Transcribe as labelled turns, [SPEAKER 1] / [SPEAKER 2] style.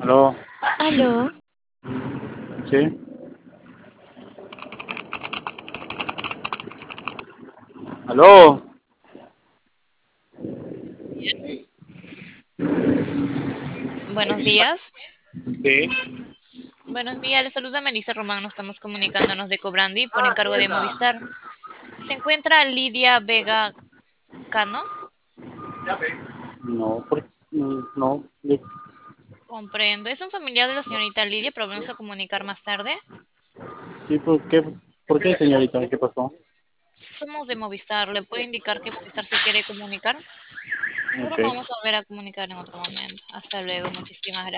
[SPEAKER 1] Aló,
[SPEAKER 2] Aló,
[SPEAKER 1] sí, aló,
[SPEAKER 2] buenos días.
[SPEAKER 1] sí.
[SPEAKER 2] Buenos días, les saluda Melissa Román. Nos estamos comunicándonos de Cobrandi por encargo de Movistar. Se encuentra Lidia Vega Cano.
[SPEAKER 1] No, no,
[SPEAKER 2] Comprendo. Es un familiar de la señorita Lidia, pero vamos a comunicar más tarde.
[SPEAKER 1] sí, por qué, señorita? ¿Qué pasó?
[SPEAKER 2] Somos de Movistar. ¿Le puede indicar que Movistar se quiere comunicar? Nosotros
[SPEAKER 1] Ok.
[SPEAKER 2] nos vamos a volver a comunicar en otro momento. Hasta luego. Muchísimas gracias.